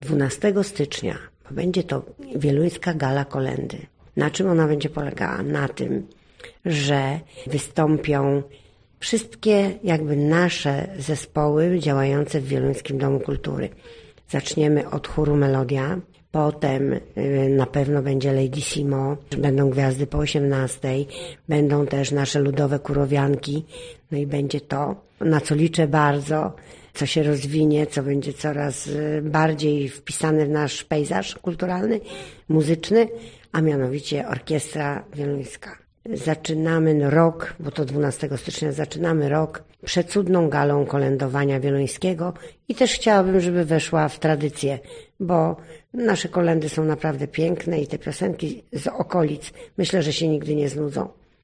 12 stycznia będzie to Wieluńska Gala Kolędy. Na czym ona będzie polegała? Na tym, że wystąpią wszystkie jakby nasze zespoły działające w Wieluńskim Domu Kultury. Zaczniemy od chóru Melodia, potem na pewno będzie Lady Simo, będą gwiazdy po 18:00, będą też nasze ludowe kurowianki, no i będzie to, na co liczę bardzo, co się rozwinie, co będzie coraz bardziej wpisane w nasz pejzaż kulturalny, muzyczny, a mianowicie Orkiestra Wieluńska. Zaczynamy rok, bo to 12 stycznia, zaczynamy rok przecudną galą kolędowania wieluńskiego i też chciałabym, żeby weszła w tradycję, bo nasze kolędy są naprawdę piękne i te piosenki z okolic myślę, że się nigdy nie znudzą.